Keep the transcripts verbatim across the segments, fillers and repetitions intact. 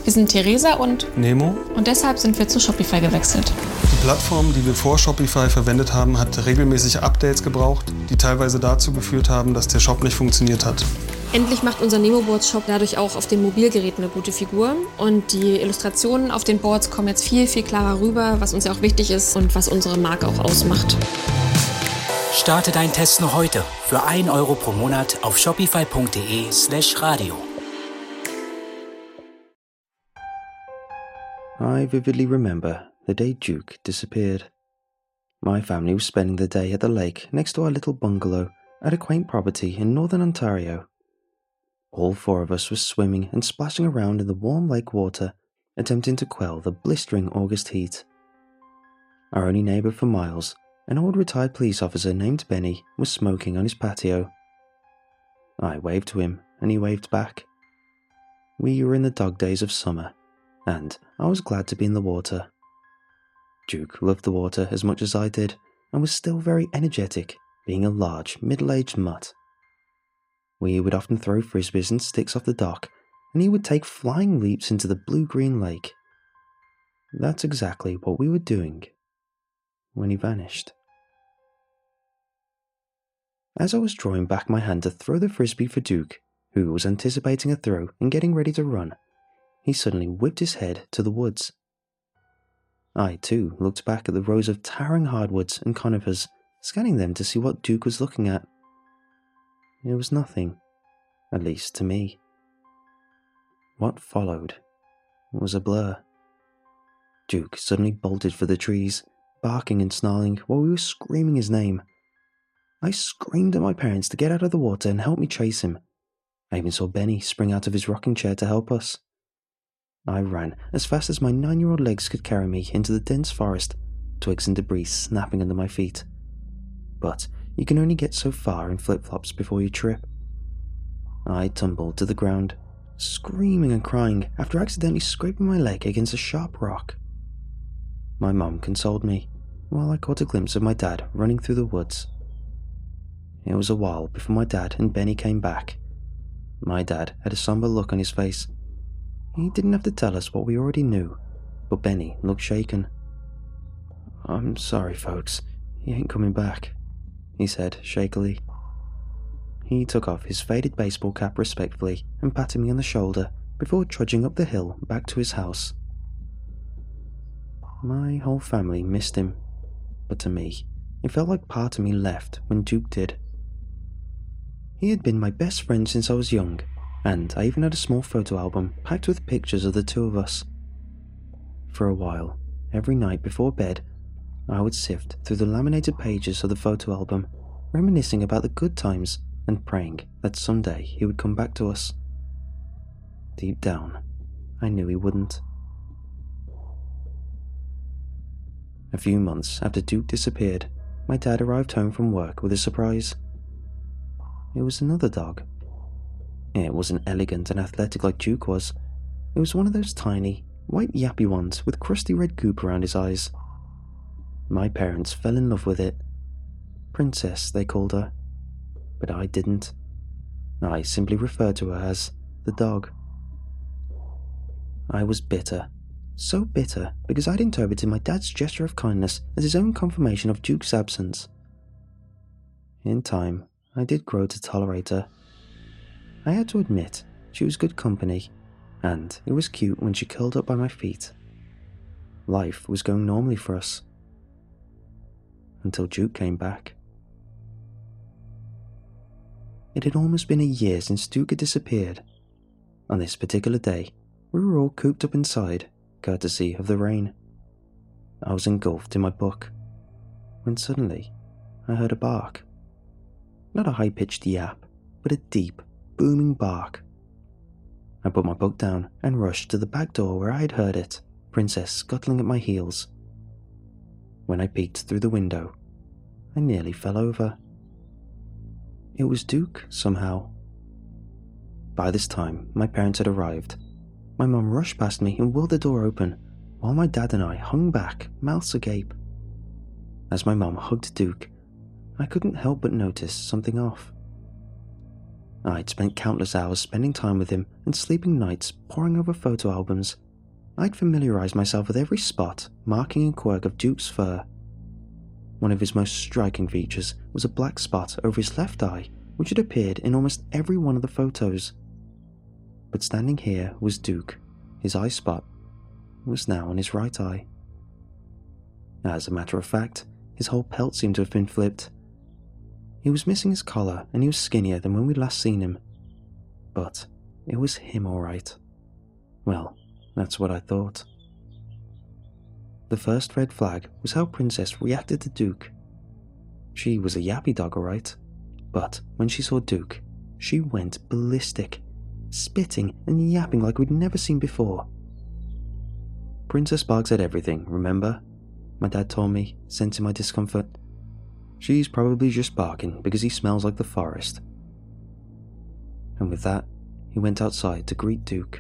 Wir sind Theresa und Nemo. Und deshalb sind wir zu Shopify gewechselt. Die Plattform, die wir vor Shopify verwendet haben, hat regelmäßig Updates gebraucht, die teilweise dazu geführt haben, dass der Shop nicht funktioniert hat. Endlich macht unser Nemo-Boards-Shop dadurch auch auf den Mobilgeräten eine gute Figur. Und die Illustrationen auf den Boards kommen jetzt viel, viel klarer rüber, was uns ja auch wichtig ist und was unsere Marke auch ausmacht. Starte deinen Test noch heute für ein Euro pro Monat auf shopify.de slash radio. I vividly remember the day Duke disappeared. My family was spending the day at the lake next to our little bungalow at a quaint property in northern Ontario. All four of us were swimming and splashing around in the warm lake water, attempting to quell the blistering August heat. Our only neighbour for miles, an old retired police officer named Benny, was smoking on his patio. I waved to him, and he waved back. We were in the dog days of summer, and I was glad to be in the water. Duke loved the water as much as I did, and was still very energetic, being a large, middle-aged mutt. We would often throw frisbees and sticks off the dock, and he would take flying leaps into the blue-green lake. That's exactly what we were doing when he vanished. As I was drawing back my hand to throw the frisbee for Duke, who was anticipating a throw and getting ready to run, he suddenly whipped his head to the woods. I, too, looked back at the rows of towering hardwoods and conifers, scanning them to see what Duke was looking at. It was nothing, at least to me. What followed was a blur. Duke suddenly bolted for the trees, barking and snarling while we were screaming his name. I screamed at my parents to get out of the water and help me chase him. I even saw Benny spring out of his rocking chair to help us. I ran as fast as my nine-year-old legs could carry me into the dense forest, twigs and debris snapping under my feet. But you can only get so far in flip-flops before you trip. I tumbled to the ground, screaming and crying after accidentally scraping my leg against a sharp rock. My mum consoled me, while I caught a glimpse of my dad running through the woods. It was a while before my dad and Benny came back. My dad had a somber look on his face. He didn't have to tell us what we already knew, but Benny looked shaken. "I'm sorry, folks, he ain't coming back," he said shakily. He took off his faded baseball cap respectfully and patted me on the shoulder before trudging up the hill back to his house. My whole family missed him, but to me, it felt like part of me left when Duke did. He had been my best friend since I was young, and I even had a small photo album packed with pictures of the two of us. For a while, every night before bed, I would sift through the laminated pages of the photo album, reminiscing about the good times and praying that someday he would come back to us. Deep down, I knew he wouldn't. A few months after Duke disappeared, my dad arrived home from work with a surprise. It was another dog. It wasn't elegant and athletic like Duke was. It was one of those tiny, white yappy ones with crusty red goop around his eyes. My parents fell in love with it. Princess, they called her. But I didn't. I simply referred to her as the dog. I was bitter. So bitter because I'd interpreted my dad's gesture of kindness as his own confirmation of Duke's absence. In time, I did grow to tolerate her. I had to admit, she was good company, and it was cute when she curled up by my feet. Life was going normally for us. Until Duke came back. It had almost been a year since Duke had disappeared. On this particular day, we were all cooped up inside, courtesy of the rain. I was engulfed in my book, when suddenly I heard a bark. Not a high-pitched yap, but a deep, booming bark. I put my book down and rushed to the back door where I had heard it, Princess scuttling at my heels. When I peeked through the window, I nearly fell over. It was Duke, somehow. By this time, my parents had arrived. My mum rushed past me and willed the door open, while my dad and I hung back, mouths agape. As my mum hugged Duke, I couldn't help but notice something off. I'd spent countless hours spending time with him and sleeping nights poring over photo albums. I'd familiarized myself with every spot, marking and quirk of Duke's fur. One of his most striking features was a black spot over his left eye, which had appeared in almost every one of the photos. But standing here was Duke. His eye spot was now on his right eye. As a matter of fact, his whole pelt seemed to have been flipped. He was missing his collar and he was skinnier than when we'd last seen him. But it was him all right. Well, that's what I thought. The first red flag was how Princess reacted to Duke. She was a yappy dog, all right, but when she saw Duke, she went ballistic, spitting and yapping like we'd never seen before. Princess barks at everything, remember? My dad told me, sensing my discomfort. She's probably just barking because he smells like the forest. And with that, he went outside to greet Duke.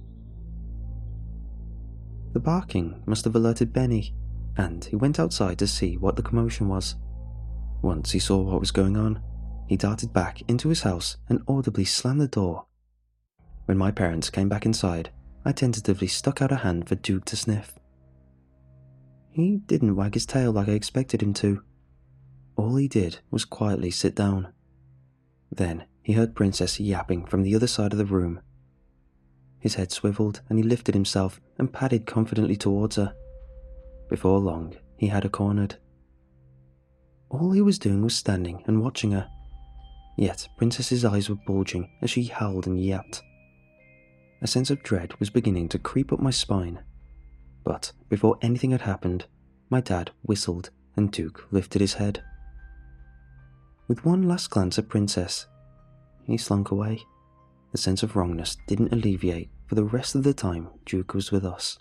The barking must have alerted Benny, and he went outside to see what the commotion was. Once he saw what was going on, he darted back into his house and audibly slammed the door. When my parents came back inside, I tentatively stuck out a hand for Duke to sniff. He didn't wag his tail like I expected him to. All he did was quietly sit down. Then he heard Princess yapping from the other side of the room. His head swiveled and he lifted himself and padded confidently towards her. Before long, he had her cornered. All he was doing was standing and watching her. Yet Princess's eyes were bulging as she howled and yapped. A sense of dread was beginning to creep up my spine. But before anything had happened, my dad whistled and Duke lifted his head. With one last glance at Princess, he slunk away. The sense of wrongness didn't alleviate for the rest of the time Duke was with us.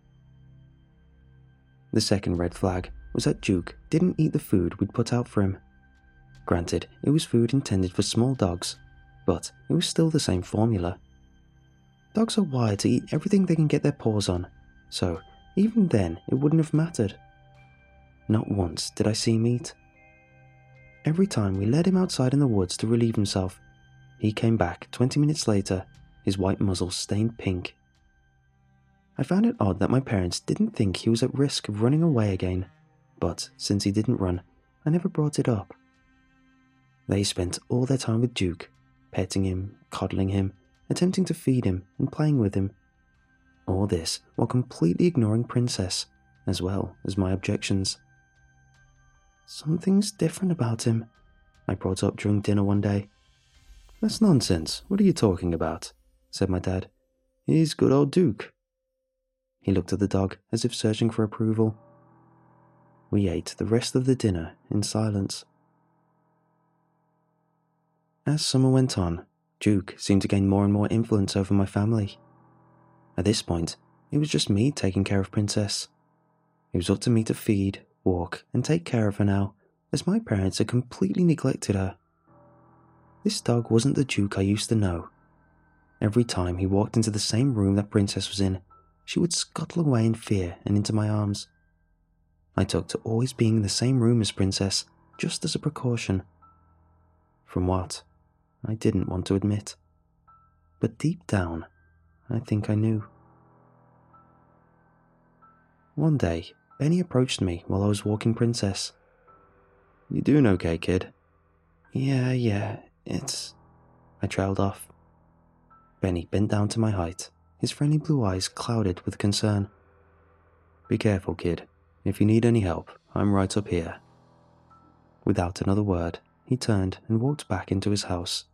The second red flag was that Duke didn't eat the food we'd put out for him. Granted, it was food intended for small dogs, but it was still the same formula. Dogs are wired to eat everything they can get their paws on, so even then it wouldn't have mattered. Not once did I see him eat. Every time we led him outside in the woods to relieve himself, he came back twenty minutes later, his white muzzle stained pink. I found it odd that my parents didn't think he was at risk of running away again, but since he didn't run, I never brought it up. They spent all their time with Duke, petting him, coddling him, attempting to feed him and playing with him. All this while completely ignoring Princess, as well as my objections. Something's different about him, I brought up during dinner one day. That's nonsense, what are you talking about? Said my dad. He's good old Duke. He looked at the dog as if searching for approval. We ate the rest of the dinner in silence. As summer went on, Duke seemed to gain more and more influence over my family. At this point, it was just me taking care of Princess. It was up to me to feed, walk, and take care of her now, as my parents had completely neglected her. This dog wasn't the Duke I used to know. Every time he walked into the same room that Princess was in, she would scuttle away in fear and into my arms. I took to always being in the same room as Princess, just as a precaution. From what? I didn't want to admit. But deep down, I think I knew. One day, Benny approached me while I was walking Princess. You doing okay, kid? Yeah, yeah, it's... I trailed off. Benny bent down to my height, his friendly blue eyes clouded with concern. Be careful, kid. If you need any help, I'm right up here. Without another word, he turned and walked back into his house.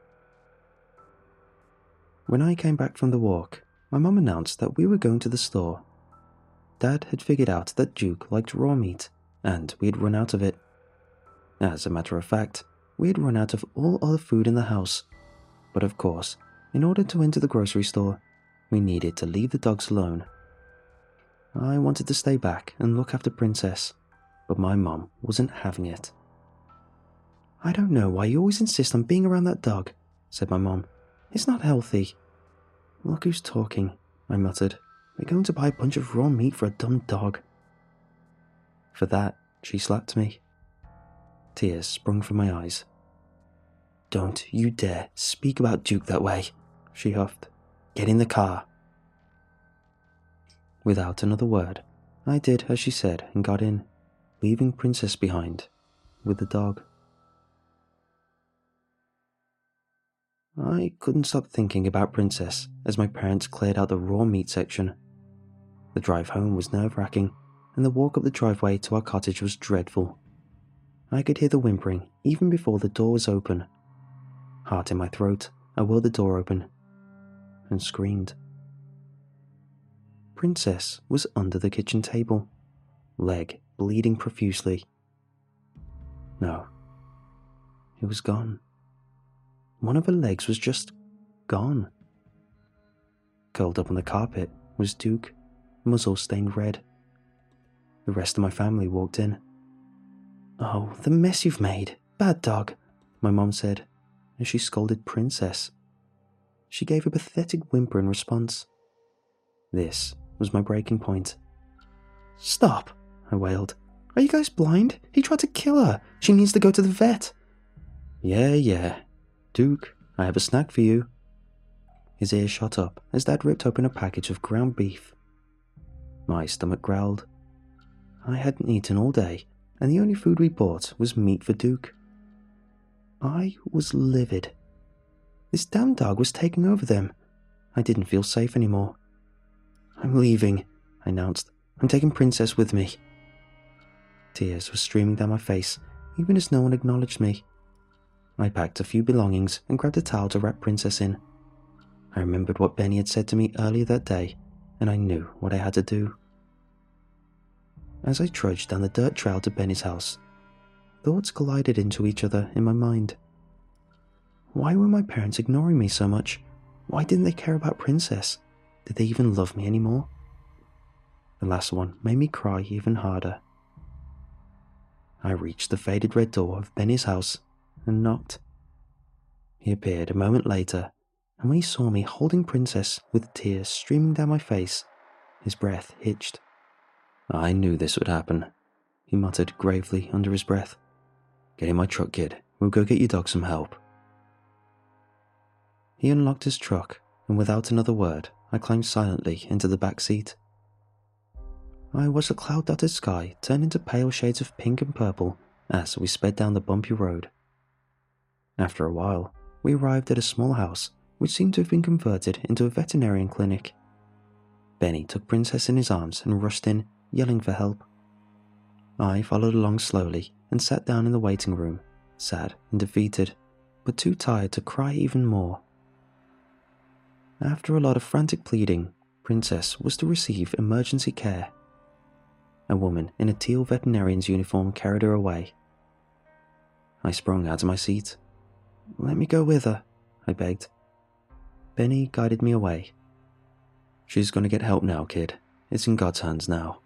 When I came back from the walk, my mum announced that we were going to the store. Dad had figured out that Duke liked raw meat, and we had run out of it. As a matter of fact, we had run out of all other food in the house. But of course, in order to enter the grocery store, we needed to leave the dogs alone. I wanted to stay back and look after Princess, but my mum wasn't having it. I don't know why you always insist on being around that dog, said my mum. It's not healthy. Look who's talking, I muttered. We're going to buy a bunch of raw meat for a dumb dog. For that, she slapped me. Tears sprung from my eyes. Don't you dare speak about Duke that way, she huffed. Get in the car. Without another word, I did as she said and got in, leaving Princess behind with the dog. I couldn't stop thinking about Princess as my parents cleared out the raw meat section. The drive home was nerve-wracking, and the walk up the driveway to our cottage was dreadful. I could hear the whimpering even before the door was open. Heart in my throat, I whirled the door open and screamed. Princess was under the kitchen table, leg bleeding profusely. No, it was gone. One of her legs was just gone. Curled up on the carpet was Duke, muzzle stained red. The rest of my family walked in. "Oh, the mess you've made, bad dog," my mom said, as she scolded Princess. She gave a pathetic whimper in response. This was my breaking point. "Stop," I wailed. "Are you guys blind? He tried to kill her. She needs to go to the vet." "Yeah, yeah. Duke, I have a snack for you." His ears shot up as Dad ripped open a package of ground beef. My stomach growled. I hadn't eaten all day, and the only food we bought was meat for Duke. I was livid. This damn dog was taking over them. I didn't feel safe anymore. "I'm leaving," I announced. "I'm taking Princess with me." Tears were streaming down my face, even as no one acknowledged me. I packed a few belongings and grabbed a towel to wrap Princess in. I remembered what Benny had said to me earlier that day, and I knew what I had to do. As I trudged down the dirt trail to Benny's house, thoughts collided into each other in my mind. Why were my parents ignoring me so much? Why didn't they care about Princess? Did they even love me anymore? The last one made me cry even harder. I reached the faded red door of Benny's house and knocked. He appeared a moment later, and when he saw me holding Princess with tears streaming down my face, his breath hitched. "I knew this would happen," he muttered gravely under his breath. "Get in my truck, kid. We'll go get your dog some help." He unlocked his truck, and without another word, I climbed silently into the back seat. I watched the cloud-dotted sky turn into pale shades of pink and purple as we sped down the bumpy road. After a while, we arrived at a small house which seemed to have been converted into a veterinarian clinic. Benny took Princess in his arms and rushed in, yelling for help. I followed along slowly and sat down in the waiting room, sad and defeated, but too tired to cry even more. After a lot of frantic pleading, Princess was to receive emergency care. A woman in a teal veterinarian's uniform carried her away. I sprung out of my seat. "Let me go with her," I begged. Benny guided me away. "She's going to get help now, kid. It's in God's hands now."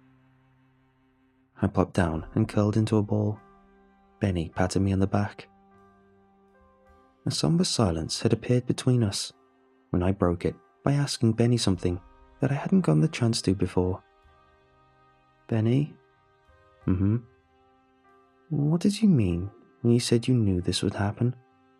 I plopped down and curled into a ball. Benny patted me on the back. A somber silence had appeared between us, when I broke it by asking Benny something that I hadn't gotten the chance to before. "Benny?" "Mm-hmm." "What did you mean when you said you knew this would happen?"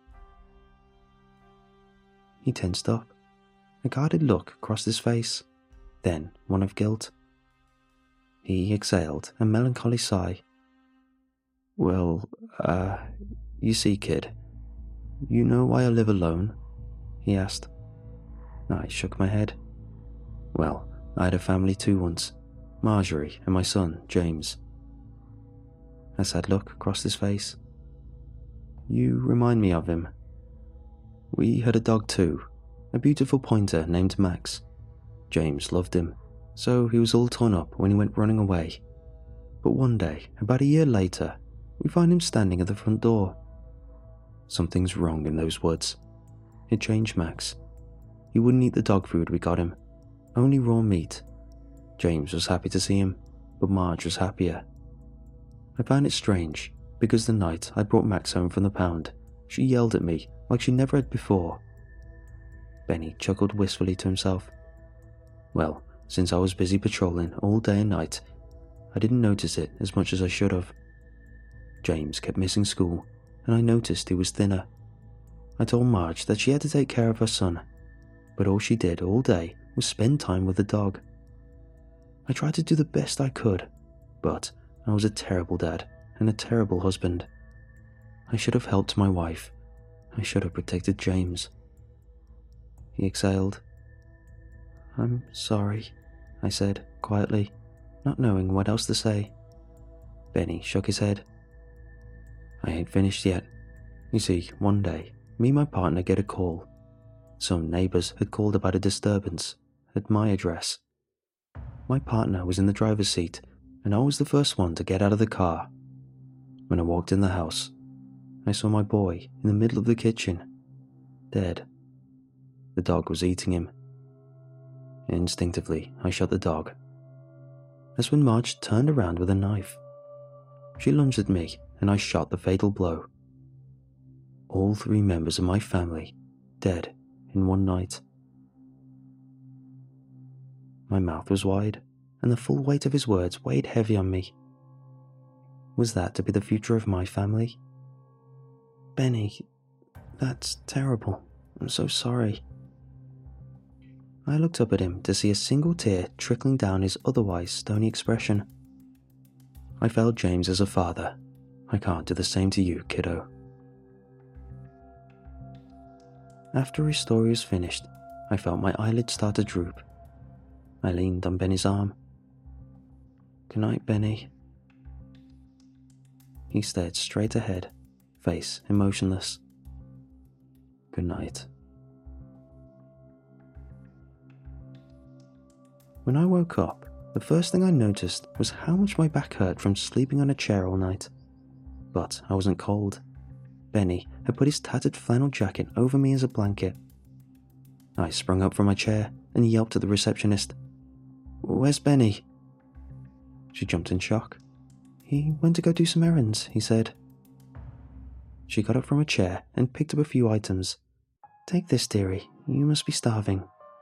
He tensed up. A guarded look crossed his face, then one of guilt. He exhaled a melancholy sigh. "Well, uh, you see, kid, you know why I live alone?" he asked. I shook my head. "Well, I had a family too once, Marjorie and my son, James." A sad look crossed his face. "You remind me of him. We had a dog too, a beautiful pointer named Max. James loved him, so he was all torn up when he went running away. But one day, about a year later, we find him standing at the front door. Something's wrong in those woods. It changed Max. He wouldn't eat the dog food we got him, only raw meat. James was happy to see him, but Marge was happier. I found it strange, because the night I brought Max home from the pound, she yelled at me like she never had before." Benny chuckled wistfully to himself. "Well, since I was busy patrolling all day and night, I didn't notice it as much as I should have. James kept missing school, and I noticed he was thinner. I told Marge that she had to take care of her son, but all she did all day was spend time with the dog. I tried to do the best I could, but I was a terrible dad and a terrible husband. I should have helped my wife. I should have protected James. He exhaled. "I'm sorry," I said quietly, not knowing what else to say. Benny shook his head. "I ain't finished yet. You see, one day, me and my partner get a call. Some neighbours had called about a disturbance at my address. My partner was in the driver's seat, and I was the first one to get out of the car. When I walked in the house, I saw my boy in the middle of the kitchen, dead. The dog was eating him. Instinctively, I shot the dog. That's when Marge turned around with a knife. She lunged at me, and I shot the fatal blow. All three members of my family dead in one night." My mouth was wide, and the full weight of his words weighed heavy on me. Was that to be the future of my family? "Benny, that's terrible. I'm so sorry." I looked up at him to see a single tear trickling down his otherwise stony expression. "I failed James as a father. I can't do the same to you, kiddo." After his story was finished, I felt my eyelids start to droop. I leaned on Benny's arm. "Good night, Benny." He stared straight ahead, face emotionless. "Good night." When I woke up, the first thing I noticed was how much my back hurt from sleeping on a chair all night. But I wasn't cold. Benny had put his tattered flannel jacket over me as a blanket. I sprung up from my chair and yelped at the receptionist. "Where's Benny?" She jumped in shock. "He went to go do some errands," he said. She got up from her chair and picked up a few items. "Take this, dearie. You must be starving."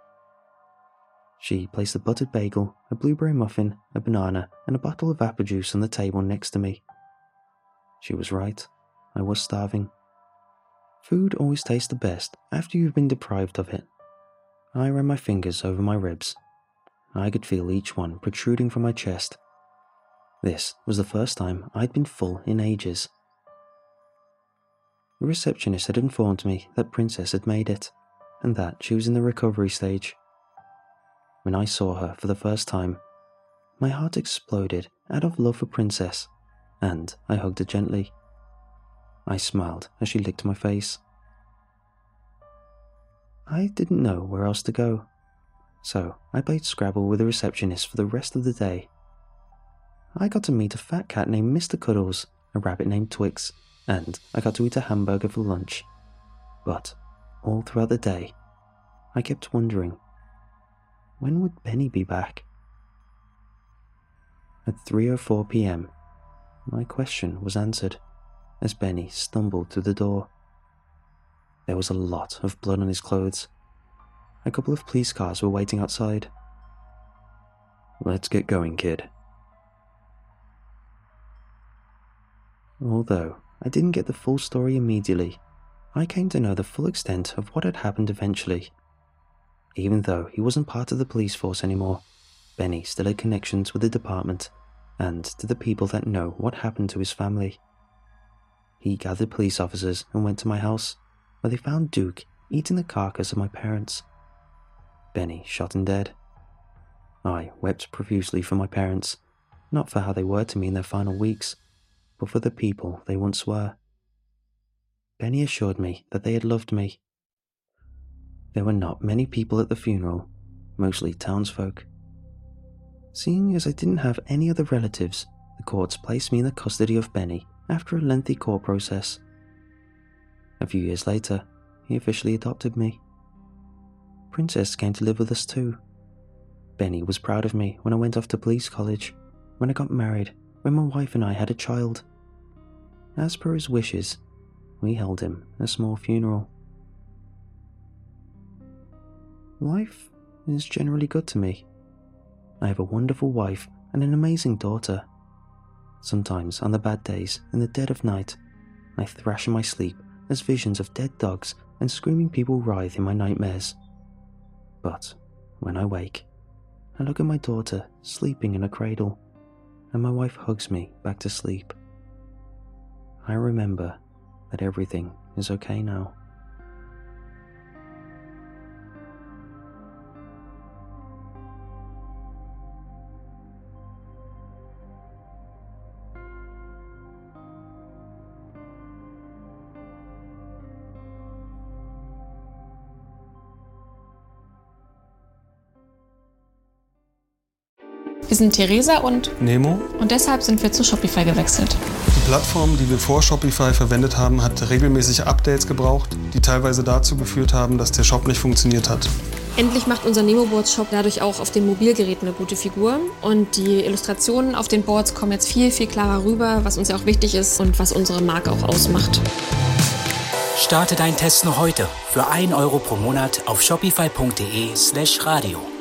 She placed a buttered bagel, a blueberry muffin, a banana, and a bottle of apple juice on the table next to me. She was right. I was starving. Food always tastes the best after you've been deprived of it. I ran my fingers over my ribs. I could feel each one protruding from my chest. This was the first time I'd been full in ages. The receptionist had informed me that Princess had made it, and that she was in the recovery stage. When I saw her for the first time, my heart exploded out of love for Princess, and I hugged her gently. I smiled as she licked my face. I didn't know where else to go, so I played Scrabble with the receptionist for the rest of the day. I got to meet a fat cat named Mister Cuddles, a rabbit named Twix, and I got to eat a hamburger for lunch. But all throughout the day, I kept wondering, when would Benny be back? At three oh four p m, my question was answered as Benny stumbled through the door. There was a lot of blood on his clothes. A couple of police cars were waiting outside. "Let's get going, kid." Although I didn't get the full story immediately, I came to know the full extent of what had happened eventually. Even though he wasn't part of the police force anymore, Benny still had connections with the department and to the people that know what happened to his family. He gathered police officers and went to my house, where they found Duke eating the carcass of my parents. Benny shot and dead. I wept profusely for my parents, not for how they were to me in their final weeks, but for the people they once were. Benny assured me that they had loved me. There were not many people at the funeral, mostly townsfolk. Seeing as I didn't have any other relatives, the courts placed me in the custody of Benny after a lengthy court process. A few years later, he officially adopted me. Princess came to live with us too. Benny was proud of me when I went off to police college, when I got married, when my wife and I had a child. As per his wishes, we held him a small funeral. Life is generally good to me. I have a wonderful wife and an amazing daughter. Sometimes on the bad days, in the dead of night, I thrash in my sleep as visions of dead dogs and screaming people writhe in my nightmares. But when I wake, I look at my daughter sleeping in a cradle, and my wife hugs me back to sleep. I remember that everything is okay now. Wir sind Theresa und Nemo. und deshalb sind wir zu Shopify gewechselt. Die Plattform, die wir vor Shopify verwendet haben, hat regelmäßig Updates gebraucht, die teilweise dazu geführt haben, dass der Shop nicht funktioniert hat. Endlich macht unser Nemo-Boards-Shop dadurch auch auf den Mobilgeräten eine gute Figur. Und die Illustrationen auf den Boards kommen jetzt viel, viel klarer rüber, was uns ja auch wichtig ist und was unsere Marke auch ausmacht. Starte deinen Test noch heute für ein Euro pro Monat auf shopify punkt de slash radio.